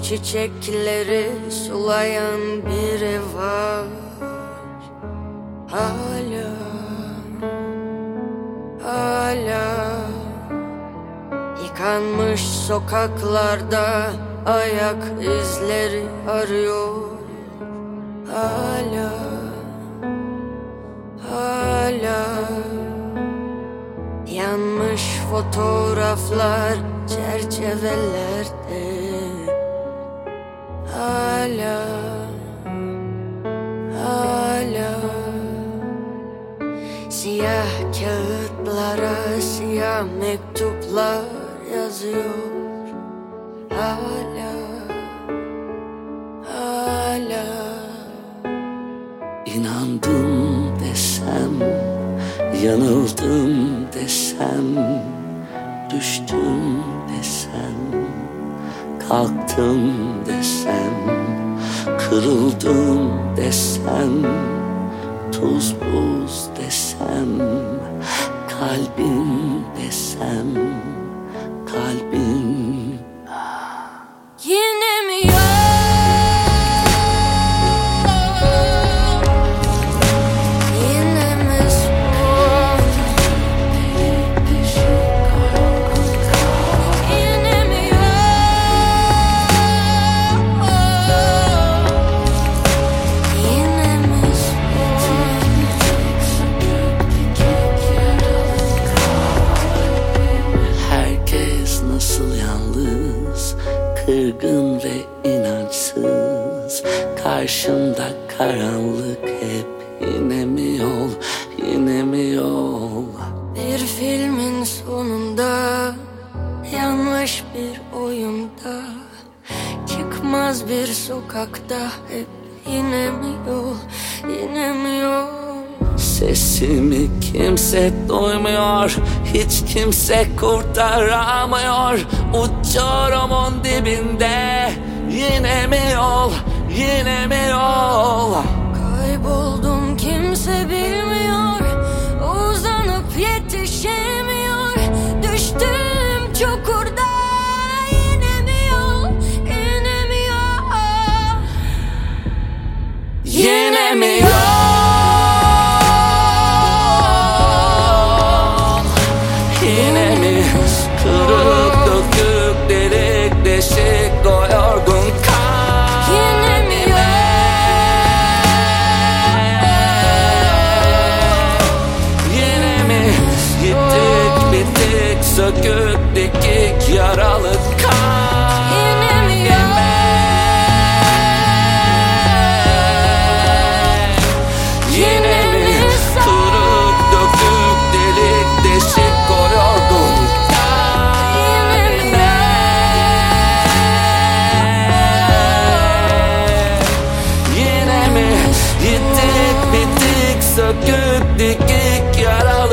çiçekleri sulayan biri var. Hala yıkanmış sokaklarda ayak izleri arıyor. Hala yanmış fotoğraflar çerçevelerde. Hala siyah kağıtlara siyah mektuplar yazıyor. Hala İnandım desem, yanıldım desem, düştüm desem, kalktım desem, kırıldım desem, tuz buz desem, kalbim desem, kalbim. yine mi yok? Kırgın ve inançsız, karşımda karanlık hep. Yine mi yol, yine mi yol? Bir filmin sonunda, yanlış bir oyunda, çıkmaz bir sokakta hep. Yine mi yol, yine mi yol? Sesimi kimse duymuyor, hiç kimse kurtaramıyor. Uçurumun dibinde, yine mi yol, yine mi yol? Kayboldum kimse bilmiyor, uzanıp yetişemiyor. Düştüm çukurda, yine mi yol, yine mi yol? Yine mi yol? Yine mi kırık dökük delik deşik o yorgun kalbime? Yine mi yol? Yine mi gittik bittik sökük dikik yaralı Yine mi yol? Yine mi kırık dökük delik deşik o yorgun kalbime? Yine mi gittik bittik sökük dikik yaralı